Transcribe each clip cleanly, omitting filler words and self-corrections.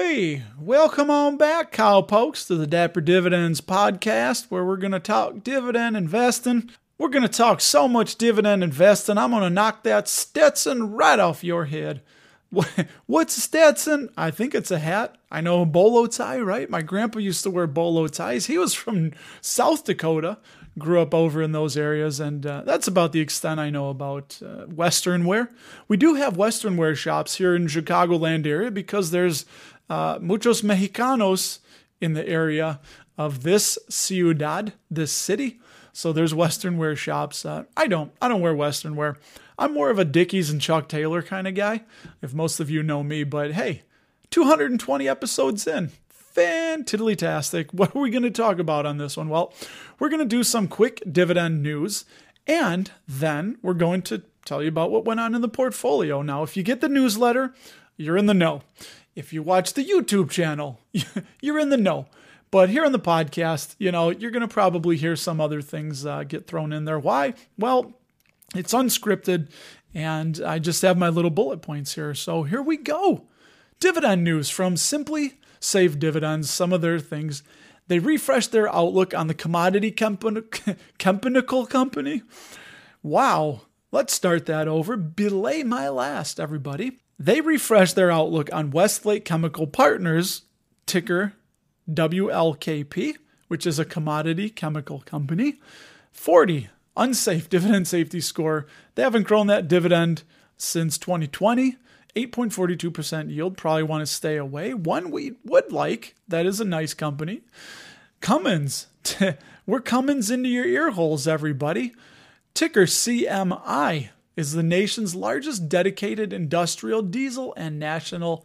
Hey, welcome on back, cowpokes, to the Dapper Dividends podcast, where we're going to talk dividend investing. We're going to talk so much dividend investing, I'm going to knock that Stetson right off your head. What's a Stetson? I think it's a hat. I know a bolo tie, right? My grandpa used to wear bolo ties. He was from South Dakota, grew up over in those areas, and that's about the extent I know about Western wear. We do have Western wear shops here in Chicagoland area because there's muchos Mexicanos in the area of this ciudad, this city. So there's Western wear shops. I don't wear Western wear. I'm more of a Dickies and Chuck Taylor kind of guy, if most of you know me. But hey, 220 episodes in. Fantiddly-tastic. What are we going to talk about on this one? Well, we're going to do some quick dividend news, and then we're going to tell you about what went on in the portfolio. Now, if you get the newsletter, you're in the know. If you watch the YouTube channel, you're in the know. But here on the podcast, you're going to probably hear some other things get thrown in there. Why? Well, it's unscripted, and I just have my little bullet points here. So here we go. Dividend news from Simply Safe Dividends, some of their things. They refreshed their outlook on the commodity chemical company. Wow. Let's start that over. Belay my last, everybody. They refreshed their outlook on Westlake Chemical Partners, ticker WLKP, which is a commodity chemical company. 40, unsafe dividend safety score. They haven't grown that dividend since 2020. 8.42% yield, probably want to stay away. One we would like, that is a nice company. Cummins, we're Cummins into your ear holes, everybody. Ticker CMI is the nation's largest dedicated industrial diesel and natural,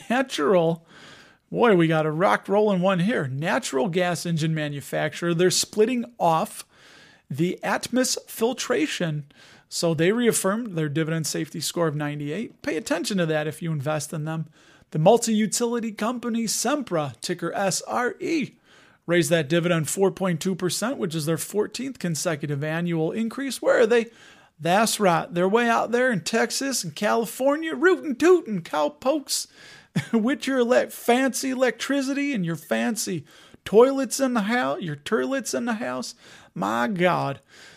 boy, we got a rock rolling one here, natural gas engine manufacturer. They're splitting off the Atmos filtration. So they reaffirmed their dividend safety score of 98. Pay attention to that if you invest in them. The multi-utility company Sempra, ticker SRE, raised that dividend 4.2%, which is their 14th consecutive annual increase. Where are they? That's right. They're way out there in Texas and California, rootin' tootin' cowpokes with your fancy electricity and your fancy toilets in the house, your turlets in the house. My God.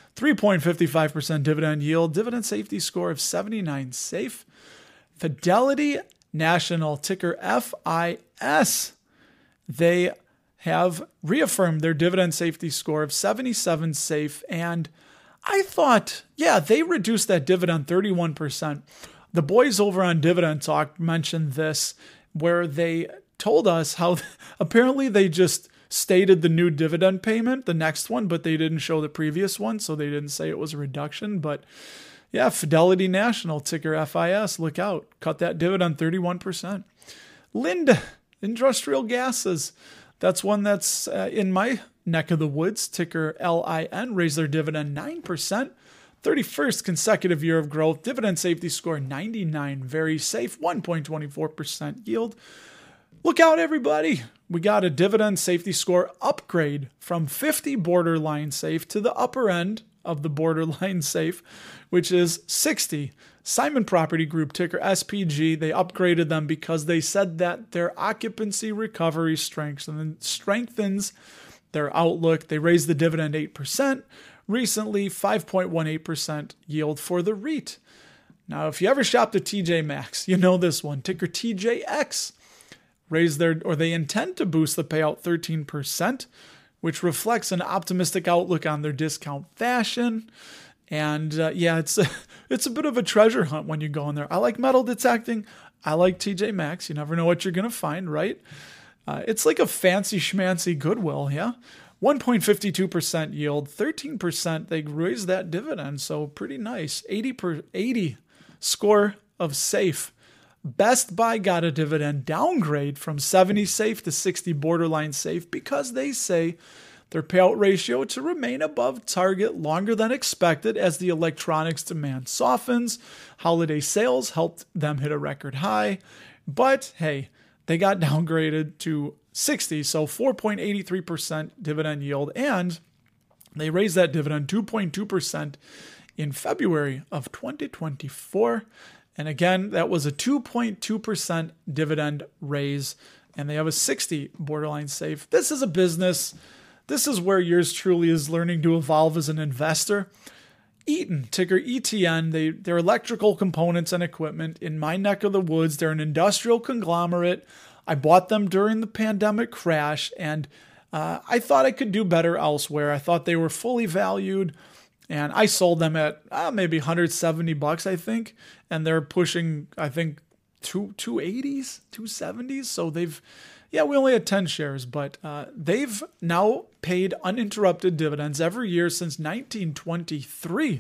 3.55% dividend yield, dividend safety score of 79 safe. Fidelity National, ticker FIS. They have reaffirmed their dividend safety score of 77 safe. And I thought, they reduced that dividend 31%. The boys over on Dividend Talk mentioned this, where they told us how apparently they just stated the new dividend payment, the next one, but they didn't show the previous one, so they didn't say it was a reduction. But yeah, Fidelity National, ticker FIS, look out. Cut that dividend 31%. Linde, Industrial Gases, that's one that's in my neck of the woods, ticker LIN, raised their dividend 9%. 31st consecutive year of growth, dividend safety score 99, very safe, 1.24% yield. Look out, everybody. We got a dividend safety score upgrade from 50 borderline safe to the upper end of the borderline safe, which is 60. Simon Property Group, ticker SPG, they upgraded them because they said that their occupancy recovery strengthens their outlook. They raised the dividend 8%. Recently, 5.18% yield for the REIT. Now, if you ever shopped at TJ Maxx, you know this one, ticker TJX. They intend to boost the payout 13%, which reflects an optimistic outlook on their discount fashion. And it's a bit of a treasure hunt when you go in there. I like metal detecting. I like TJ Maxx. You never know what you're going to find, right? It's like a fancy schmancy Goodwill, yeah? 1.52% yield, 13%. They raised that dividend, so pretty nice. 80 score of safe. Best Buy got a dividend downgrade from 70 safe to 60 borderline safe because they say their payout ratio to remain above target longer than expected as the electronics demand softens. Holiday sales helped them hit a record high. But hey, they got downgraded to 60, so 4.83% dividend yield, and they raised that dividend 2.2% in February of 2024. And again, that was a 2.2% dividend raise. and they have a 60 borderline safe. This is a business. This is where yours truly is learning to evolve as an investor. Eaton, ticker ETN, they're electrical components and equipment in my neck of the woods. They're an industrial conglomerate. I bought them during the pandemic crash, and I thought I could do better elsewhere. I thought they were fully valued, and I sold them at maybe $170, I think, and they're pushing, I think, 280s, 270s. So we only had 10 shares, but they've now paid uninterrupted dividends every year since 1923.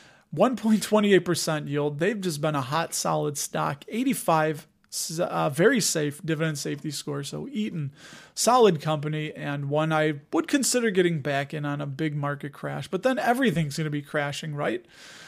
1.28% yield. They've just been a hot, solid stock. 85, very safe dividend safety score. So Eaton, solid company, and one I would consider getting back in on a big market crash. But then everything's going to be crashing, right?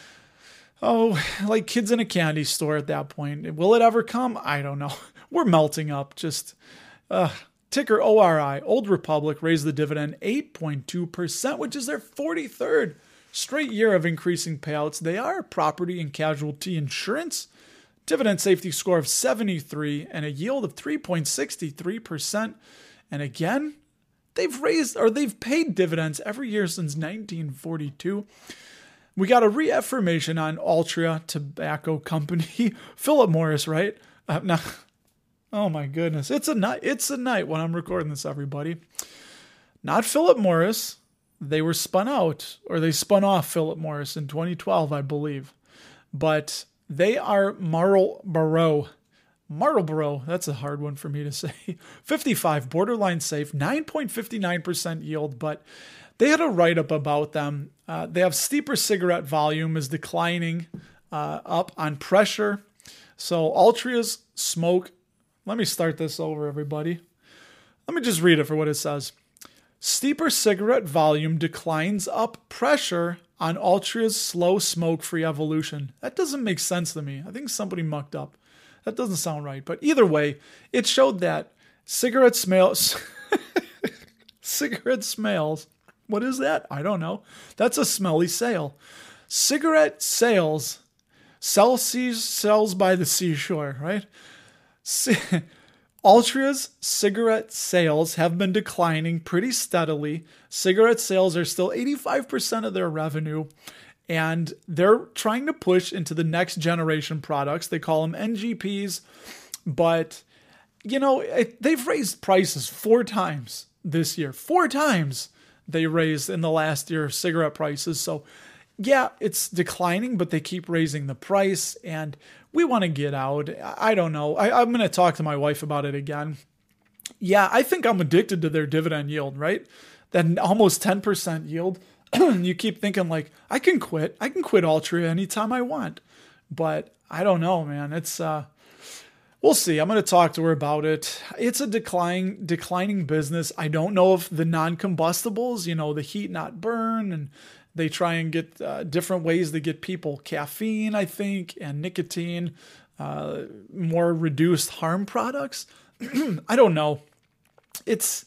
Oh, like kids in a candy store at that point. Will it ever come? I don't know. We're melting up. Just ticker ORI, Old Republic, raised the dividend 8.2%, which is their 43rd straight year of increasing payouts. They are property and casualty insurance. Dividend safety score of 73 and a yield of 3.63%. And again, they've paid dividends every year since 1942. We got a reaffirmation on Altria Tobacco Company. Philip Morris, right? Now, oh my goodness. It's a night when I'm recording this, everybody. Not Philip Morris. They were spun out, or they spun off Philip Morris in 2012, I believe. But they are Marlboro. That's a hard one for me to say. 55, borderline safe, 9.59% yield, but they had a write-up about them. They have steeper cigarette volume is declining up on pressure. So Altria's smoke. Let me start this over, everybody. Let me just read it for what it says. Steeper cigarette volume declines up pressure on Altria's slow smoke-free evolution. That doesn't make sense to me. I think somebody mucked up. That doesn't sound right. But either way, it showed that cigarette smells. What is that? I don't know. That's a smelly sale. Cigarette sales by the seashore, right? Altria's cigarette sales have been declining pretty steadily. Cigarette sales are still 85% of their revenue, and they're trying to push into the next generation products. They call them NGPs, but they've raised prices 4 times this year. 4 times they raised in the last year cigarette prices. So yeah, it's declining, but they keep raising the price, and we want to get out. I don't know. I'm going to talk to my wife about it again. Yeah, I think I'm addicted to their dividend yield, right? That almost 10% yield. You keep thinking like, I can quit Altria anytime I want. But I don't know, man. It's we'll see. I'm going to talk to her about it. It's a declining business. I don't know if the non-combustibles, the heat not burn, and they try and get different ways to get people caffeine, I think, and nicotine, more reduced harm products. I don't know. It's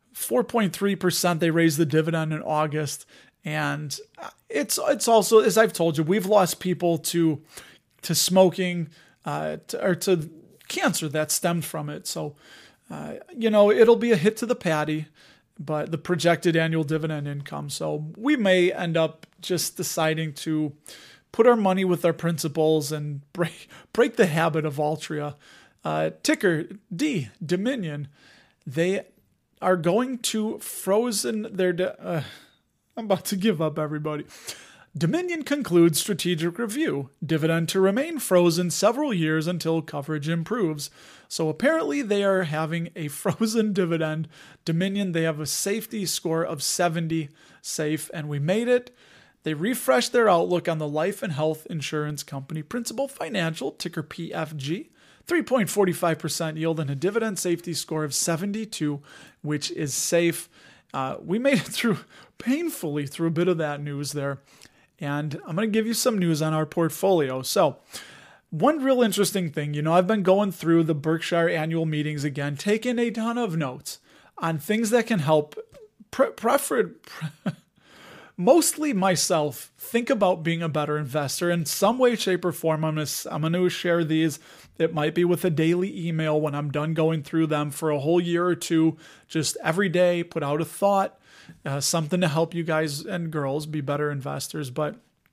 4.3%. They raised the dividend in August. And it's also, as I've told you, we've lost people to smoking or to cancer that stemmed from it. So, it'll be a hit to the patty, but the projected annual dividend income. So we may end up just deciding to put our money with our principals and break the habit of Altria. Ticker D, Dominion. They are going to frozen their... I'm about to give up, everybody. Dominion concludes strategic review. Dividend to remain frozen several years until coverage improves. So apparently they are having a frozen dividend. Dominion, they have a safety score of 70 safe, and we made it. They refreshed their outlook on the life and health insurance company Principal Financial, ticker PFG. 3.45% yield and a dividend safety score of 72, which is safe. We made it painfully through a bit of that news there. And I'm going to give you some news on our portfolio. So one real interesting thing, I've been going through the Berkshire annual meetings again, taking a ton of notes on things that can help mostly myself, think about being a better investor in some way, shape, or form. I'm going to share these. It might be with a daily email when I'm done going through them for a whole year or two, just every day, put out a thought, something to help you guys and girls be better investors. But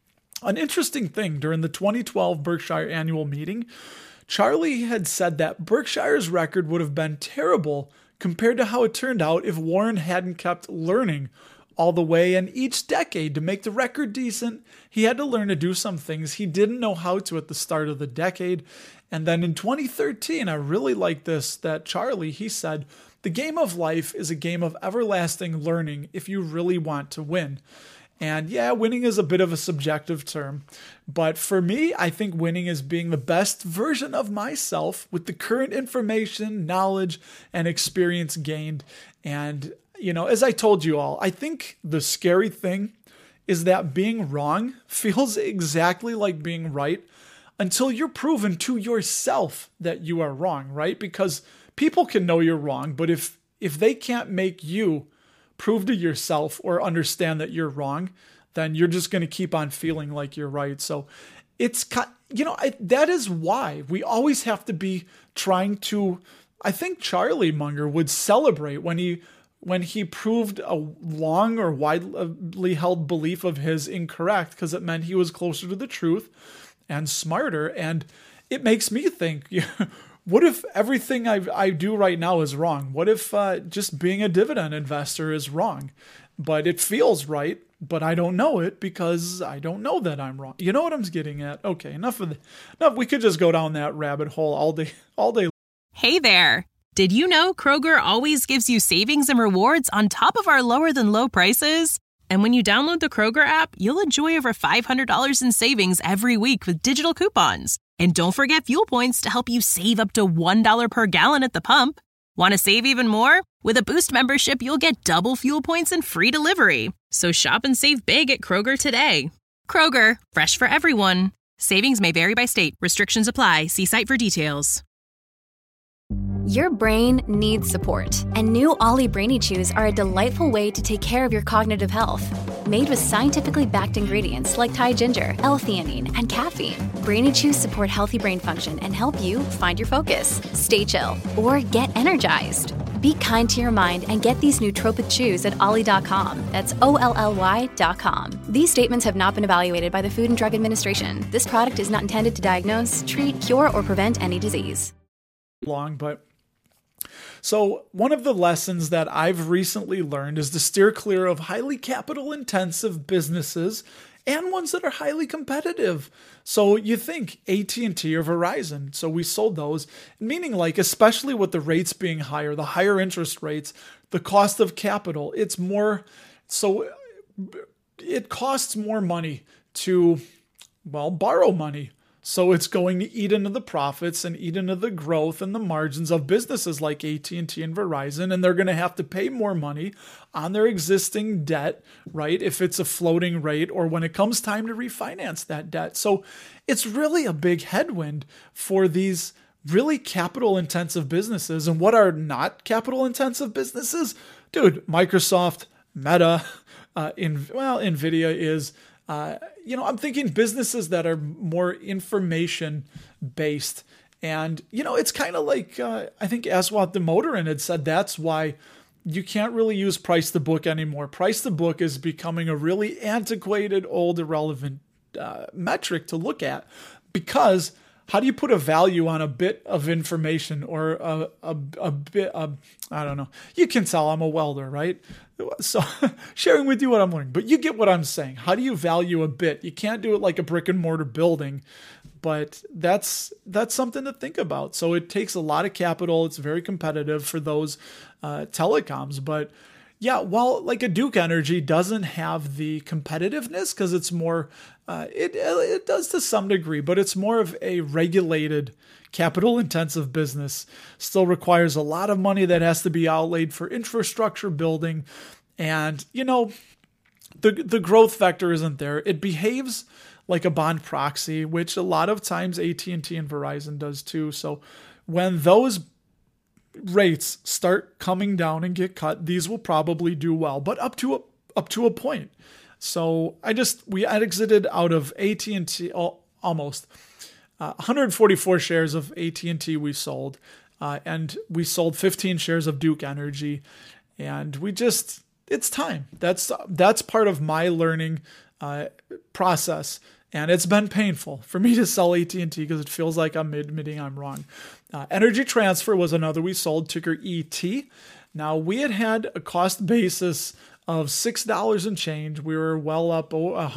an interesting thing during the 2012 Berkshire annual meeting, Charlie had said that Berkshire's record would have been terrible compared to how it turned out if Warren hadn't kept learning all the way, and each decade to make the record decent, he had to learn to do some things he didn't know how to at the start of the decade. And then in 2013, I really like this, that Charlie, he said, the game of life is a game of everlasting learning if you really want to win. And yeah, winning is a bit of a subjective term, but for me, I think winning is being the best version of myself with the current information, knowledge, and experience gained. And as I told you all, I think the scary thing is that being wrong feels exactly like being right until you're proven to yourself that you are wrong, right? Because people can know you're wrong, but if they can't make you prove to yourself or understand that you're wrong, then you're just going to keep on feeling like you're right. So it's, that is why we always have to be trying to, I think Charlie Munger would celebrate when he proved a long or widely held belief of his incorrect, because it meant he was closer to the truth and smarter. And it makes me think, what if everything I do right now is wrong? What if just being a dividend investor is wrong? But it feels right, but I don't know it because I don't know that I'm wrong. You know what I'm getting at? Okay, enough. We could just go down that rabbit hole all day. Hey there. Did you know Kroger always gives you savings and rewards on top of our lower than low prices? And when you download the Kroger app, you'll enjoy over $500 in savings every week with digital coupons. And don't forget fuel points to help you save up to $1 per gallon at the pump. Want to save even more? With a Boost membership, you'll get double fuel points and free delivery. So shop and save big at Kroger today. Kroger, fresh for everyone. Savings may vary by state. Restrictions apply. See site for details. Your brain needs support, and new Ollie Brainy Chews are a delightful way to take care of your cognitive health. Made with scientifically backed ingredients like Thai ginger, L-theanine, and caffeine, Brainy Chews support healthy brain function and help you find your focus, stay chill, or get energized. Be kind to your mind and get these nootropic chews at ollie.com. That's OLLY.com. These statements have not been evaluated by the Food and Drug Administration. This product is not intended to diagnose, treat, cure, or prevent any disease. So one of the lessons that I've recently learned is to steer clear of highly capital intensive businesses and ones that are highly competitive. So you think AT&T or Verizon. So we sold those, meaning like, especially with the rates being higher, the higher interest rates, the cost of capital, it's more, so it costs more money to, borrow money. So it's going to eat into the profits and eat into the growth and the margins of businesses like AT&T and Verizon, and they're going to have to pay more money on their existing debt, right? If it's a floating rate or when it comes time to refinance that debt. So it's really a big headwind for these really capital intensive businesses. And what are not capital intensive businesses? Dude, Microsoft, Meta, NVIDIA is... I'm thinking businesses that are more information based. And, it's kind of like, I think Aswath Damodaran had said that's why you can't really use price to book anymore. Price to book is becoming a really antiquated, old, irrelevant metric to look at, because how do you put a value on a bit of information or a bit of, I don't know. You can tell I'm a welder, right? So sharing with you what I'm learning, but you get what I'm saying. How do you value a bit? You can't do it like a brick and mortar building, but that's something to think about. So it takes a lot of capital. It's very competitive for those telecoms, but yeah, while like a Duke Energy doesn't have the competitiveness because it's more, it does to some degree, but it's more of a regulated, capital intensive business. Still requires a lot of money that has to be outlaid for infrastructure building. And, the growth vector isn't there. It behaves like a bond proxy, which a lot of times AT&T and Verizon does too. So when those rates start coming down and get cut, these will probably do well, but up to a point. So we exited out of AT&T almost 144 shares of AT&T we sold, and we sold 15 shares of Duke Energy, and it's time. That's part of my learning process. And it's been painful for me to sell AT&T because it feels like I'm admitting I'm wrong. Energy Transfer was another we sold, ticker ET. Now, we had a cost basis of $6 and change. We were well up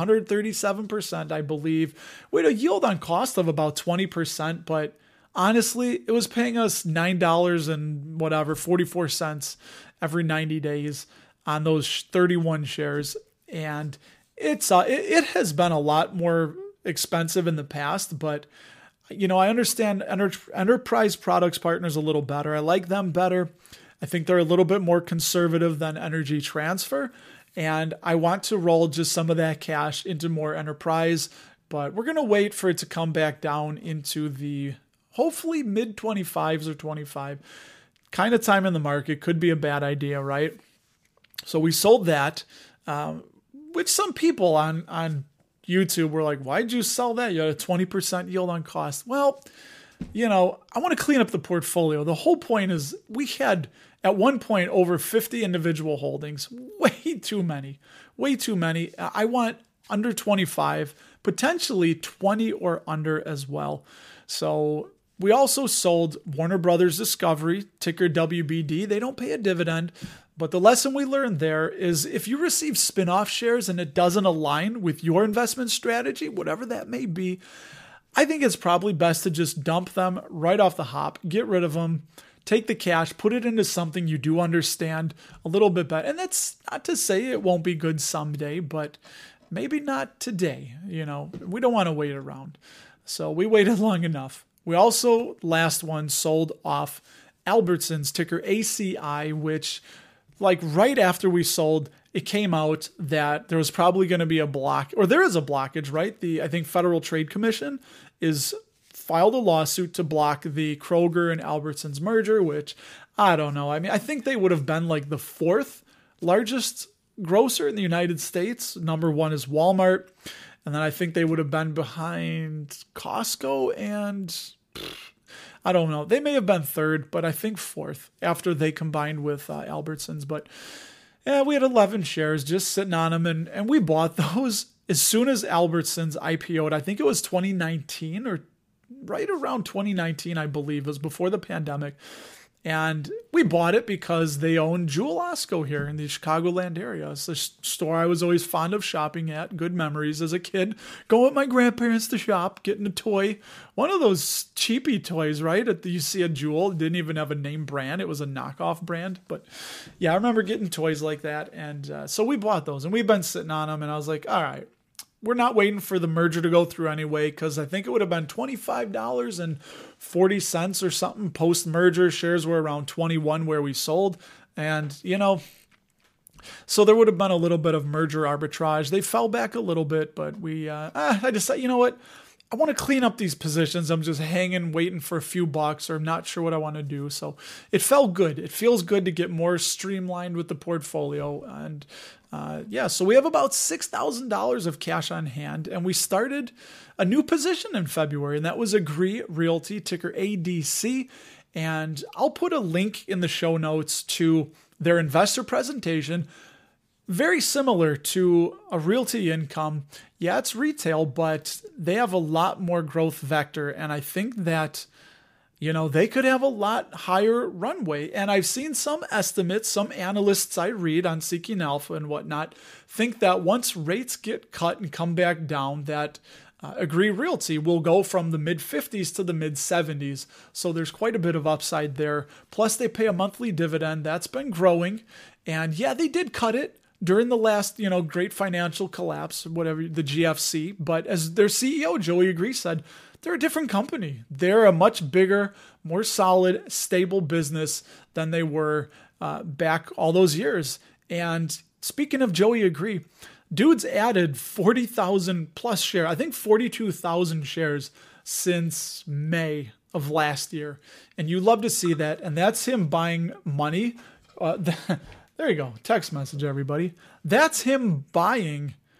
137%, I believe. We had a yield on cost of about 20%, but honestly, it was paying us $9 and 44 cents every 90 days on those 31 shares. And it has been a lot more expensive in the past, but I understand Enterprise Products Partners a little better. I like them better. I think they're a little bit more conservative than Energy Transfer, and I want to roll just some of that cash into more Enterprise, but we're going to wait for it to come back down into the hopefully mid 25s or 25 kind of time in the market. Could be a bad idea, right? So we sold that, which some people on YouTube were like, why'd you sell that? You had a 20% yield on cost. Well, I want to clean up the portfolio. The whole point is we had at one point over 50 individual holdings, way too many. I want under 25, potentially 20 or under as well. So we also sold Warner Brothers Discovery, ticker WBD. They don't pay a dividend. But the lesson we learned there is if you receive spin-off shares and it doesn't align with your investment strategy, whatever that may be, I think it's probably best to just dump them right off the hop, get rid of them, take the cash, put it into something you do understand a little bit better. And that's not to say it won't be good someday, but maybe not today. We don't want to wait around. So we waited long enough. We also, last one, sold off Albertsons, ticker ACI, which right after we sold, it came out that there was probably going to be a block, or there is a blockage, right? I think Federal Trade Commission is filed a lawsuit to block the Kroger and Albertsons merger, which I don't know. I mean, I think they would have been the fourth largest grocer in the United States. Number one is Walmart. And then I think they would have been behind Costco and I don't know. They may have been third, but I think fourth after they combined with Albertsons. But yeah, we had 11 shares just sitting on them, and we bought those as soon as Albertsons IPO'd. I think it was 2019 or right around 2019, I believe. It was before the pandemic. And we bought it because they own Jewel Osco here in the Chicagoland area. It's the store I was always fond of shopping at. Good memories as a kid. Going with my grandparents to shop, getting a toy. One of those cheapy toys, right? You see a Jewel. It didn't even have a name brand. It was a knockoff brand. But yeah, I remember getting toys like that. And so we bought those. And we've been sitting on them. And I was like, all right. We're not waiting for the merger to go through anyway, because I think it would have been $25.40 or something post-merger. Shares were around 21 where we sold. And, so there would have been a little bit of merger arbitrage. They fell back a little bit, but I decided, you know what? I want to clean up these positions. I'm just hanging, waiting for a few bucks, or I'm not sure what I want to do. So it felt good. It feels good to get more streamlined with the portfolio. And so we have about $6,000 of cash on hand, and we started a new position in February, and that was Agree Realty, ticker ADC. And I'll put a link in the show notes to their investor presentation. Very similar to a Realty Income. Yeah, it's retail, but they have a lot more growth vector. And I think that, they could have a lot higher runway. And I've seen some estimates, some analysts I read on Seeking Alpha and whatnot, think that once rates get cut and come back down, that Agree Realty will go from the mid-50s to the mid-70s. So there's quite a bit of upside there. Plus, they pay a monthly dividend. That's been growing. And yeah, they did cut it during the last, great financial collapse, whatever, the GFC. But as their CEO, Joey Agree, said, they're a different company. They're a much bigger, more solid, stable business than they were back all those years. And speaking of Joey Agree, dude's added 40,000 plus shares, I think 42,000 shares since May of last year. And you love to see that. And that's him buying money. There you go. Text message, everybody. That's him buying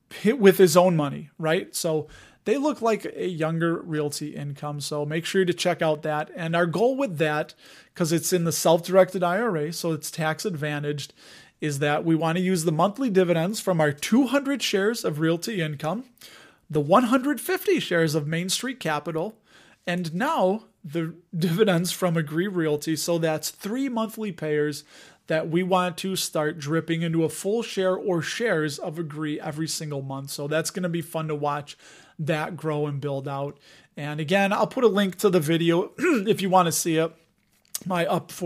with his own money, right? So they look like a younger Realty Income. So make sure to check out that. And our goal with that, because it's in the self-directed IRA, so it's tax advantaged, is that we want to use the monthly dividends from our 200 shares of Realty Income, the 150 shares of Main Street Capital, and now the dividends from Agree Realty. So that's 3 monthly payers that we want to start dripping into a full share or shares of Agree every single month. So that's going to be fun to watch that grow and build out. And again, I'll put a link to the video if you want to see it. My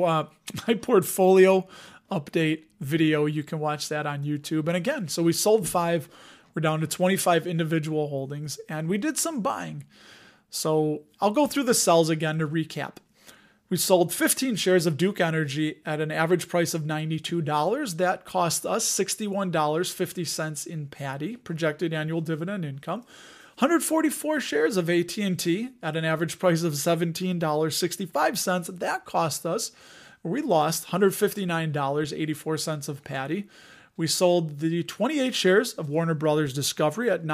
portfolio update video, you can watch that on YouTube. And again, so we sold 5, we're down to 25 individual holdings, and we did some buying. So I'll go through the sells again to recap. We sold 15 shares of Duke Energy at an average price of $92. That cost us $61.50 in PADI, projected annual dividend income. 144 shares of AT&T at an average price of $17.65. That cost us, we lost $159.84 of PADI. We sold the 28 shares of Warner Brothers Discovery at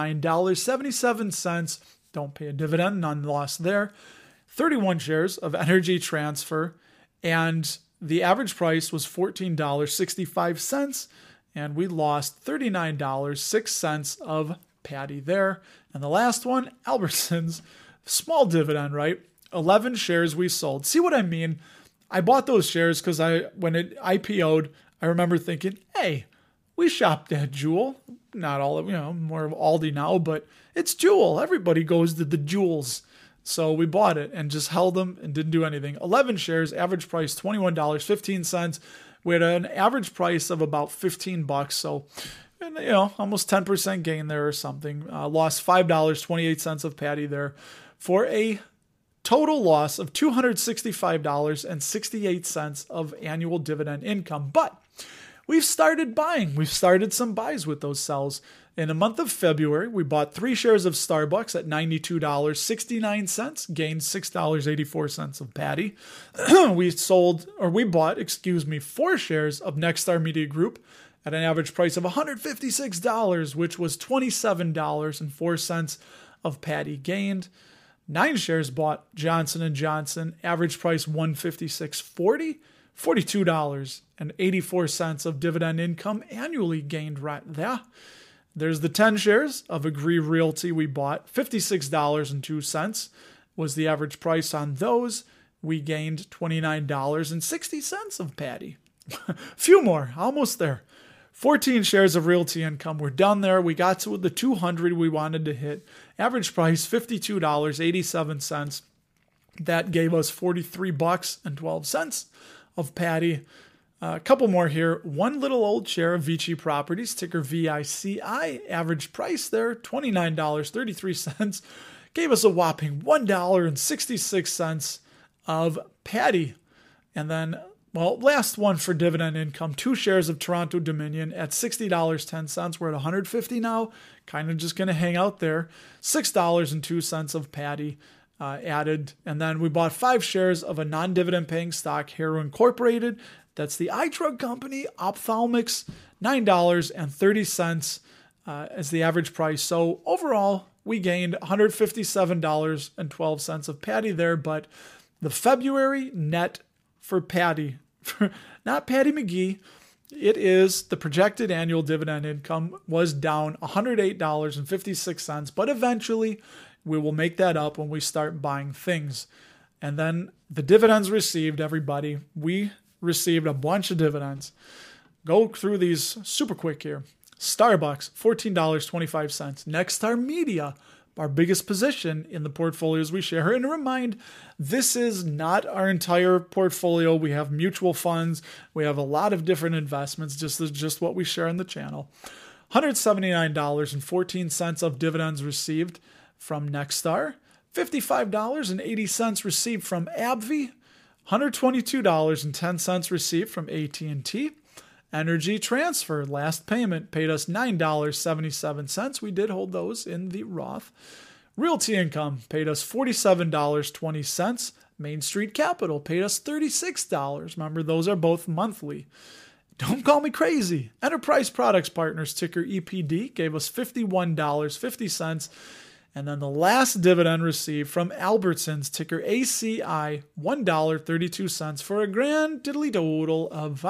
$9.77. Don't pay a dividend, none lost there. 31 shares of Energy Transfer, and the average price was $14.65, and we lost $39.06 of PADI there. And the last one, Albertsons, small dividend, right? 11 shares we sold. See what I mean? I bought those shares because when it IPO'd, I remember thinking, hey, we shopped at Jewel. Not all, more of Aldi now, but it's Jewel. Everybody goes to the Jewels. So we bought it and just held them and didn't do anything. 11 shares, average price $21.15. We had an average price of about $15. So, almost 10% gain there or something. Lost $5.28 of PADI there for a total loss of $265.68 of annual dividend income. But we've started buying. We've started some buys with those sells. In the month of February, we bought 3 shares of Starbucks at $92.69, gained $6.84 of PADI. We bought 4 shares of Nexstar Media Group at an average price of $156, which was $27.04 of PADI gained. 9 shares bought Johnson & Johnson, average price $156.40, $42.84 of dividend income annually gained right there. There's the 10 shares of Agree Realty we bought. $56.02 was the average price on those. We gained $29.60 of PADI. Few more, almost there. 14 shares of Realty Income. We're done there. We got to the 200 we wanted to hit. Average price $52.87. That gave us $43.12 of PADI. A couple more here. 1 little old share of Vici Properties, ticker VICI. Average price there, $29.33. Gave us a whopping $1.66 of PADI. And then, last one for dividend income. 2 shares of Toronto Dominion at $60.10. We're at $150 now. Kind of just going to hang out there. $6.02 of PADI added. And then we bought 5 shares of a non-dividend paying stock, Harrow Incorporated. That's the eye drug company, Ophthalmics, $9.30 as the average price. So overall, we gained $157.12 of PADI there, but the February net for PADI, not Patty McGee, it is the projected annual dividend income was down $108.56, but eventually we will make that up when we start buying things. And then the dividends received, everybody, we received a bunch of dividends. Go through these super quick here. Starbucks, $14.25. Nexstar Media, our biggest position in the portfolios we share. And remind, this is not our entire portfolio. We have mutual funds. We have a lot of different investments, just what we share on the channel. $179.14 of dividends received from Nexstar. $55.80 received from AbbVie. $122.10 received from AT&T. Energy Transfer, last payment, paid us $9.77. We did hold those in the Roth. Realty Income paid us $47.20. Main Street Capital paid us $36. Remember, those are both monthly. Don't call me crazy. Enterprise Products Partners, ticker EPD, gave us $51.50. And then the last dividend received from Albertsons, ticker ACI, $1.32 for a grand diddly total of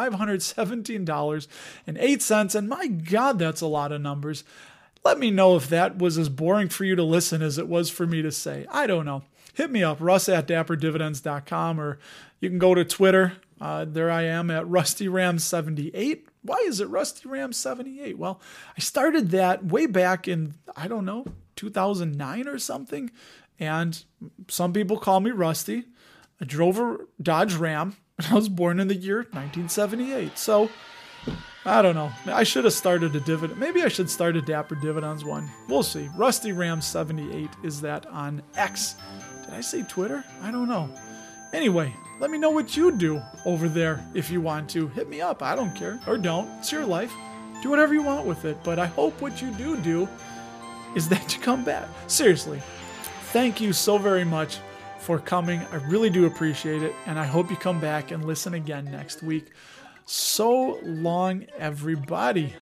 $517.08. And my God, that's a lot of numbers. Let me know if that was as boring for you to listen as it was for me to say. I don't know. Hit me up, russ@dapperdividends.com, or you can go to Twitter. There I am at RustyRam78. Why is it RustyRam78? Well, I started that way back in, 2009 or something. And some people call me Rusty. I drove a Dodge Ram, and I was born in the year 1978. So, I don't know. I should have started a dividend. Maybe I should start a Dapper Dividends one. We'll see. RustyRam78 is that on X. Did I say Twitter? I don't know. Anyway, let me know what you do over there if you want to. Hit me up. I don't care. Or don't. It's your life. Do whatever you want with it. But I hope what you do is that you come back. Seriously, thank you so very much for coming. I really do appreciate it. And I hope you come back and listen again next week. So long, everybody.